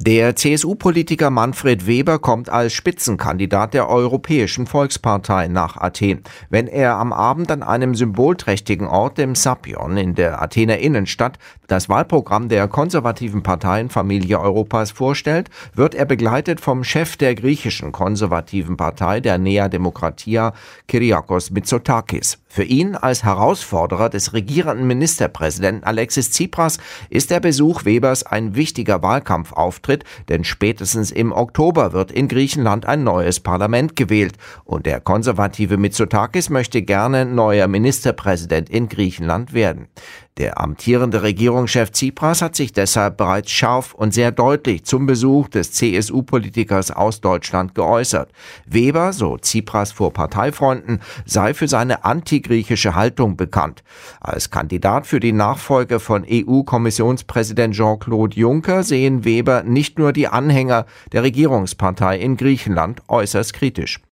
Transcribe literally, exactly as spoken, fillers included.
Der C S U-Politiker Manfred Weber kommt als Spitzenkandidat der Europäischen Volkspartei nach Athen. Wenn er am Abend an einem symbolträchtigen Ort, dem Sapion in der Athener Innenstadt, das Wahlprogramm der konservativen Parteienfamilie Europas vorstellt, wird er begleitet vom Chef der griechischen konservativen Partei, der Nea Demokratia, Kyriakos Mitsotakis. Für ihn als Herausforderer des regierenden Ministerpräsidenten Alexis Tsipras ist der Besuch Webers ein wichtiger Wahlkampfauftritt, denn spätestens im Oktober wird in Griechenland ein neues Parlament gewählt und der konservative Mitsotakis möchte gerne neuer Ministerpräsident in Griechenland werden. Der amtierende Regierungschef Tsipras hat sich deshalb bereits scharf und sehr deutlich zum Besuch des C S U-Politikers aus Deutschland geäußert. Weber, so Tsipras vor Parteifreunden, sei für seine antigriechische Haltung bekannt. Als Kandidat für die Nachfolge von E U-Kommissionspräsident Jean-Claude Juncker sehen Weber nicht nur die Anhänger der Regierungspartei in Griechenland äußerst kritisch.